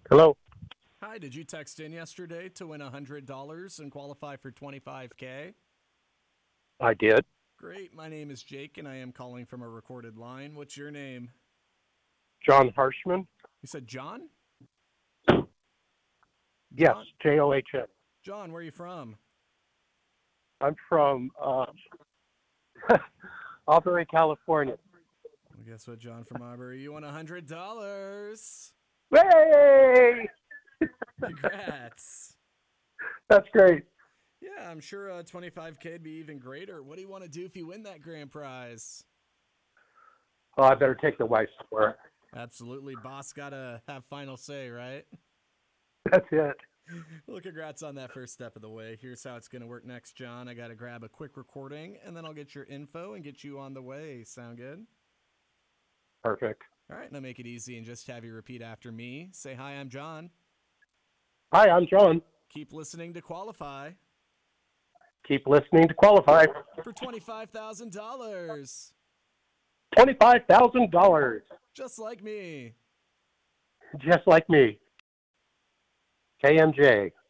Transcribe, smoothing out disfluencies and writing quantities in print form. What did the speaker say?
Hello. Hi, did you text in yesterday to win $100 and qualify for 25K? I did. Great, my name is Jake and I am calling from a recorded line. What's your name? John Harshman. You said John? Yes, John? John. John, where are you from? I'm from Auburn, California. Well, guess what, John from Aubrey? You won $100. Hey! Congrats. That's great. Yeah, I'm sure 25K would be even greater. What do you want to do if you win that grand prize? Oh, I better take the wife somewhere. Absolutely. Boss got to have final say, right? That's it. Well, congrats on that first step of the way. Here's how it's going to work next, John. I got to grab a quick recording, and then I'll get your info and get you on the way. Sound good? Perfect. All right, now make it easy and just have you repeat after me. Say, hi, I'm John. Hi, I'm John. Keep listening to qualify Keep listening to qualify. for $25,000. $25,000. Just like me. Just like me. KMJ.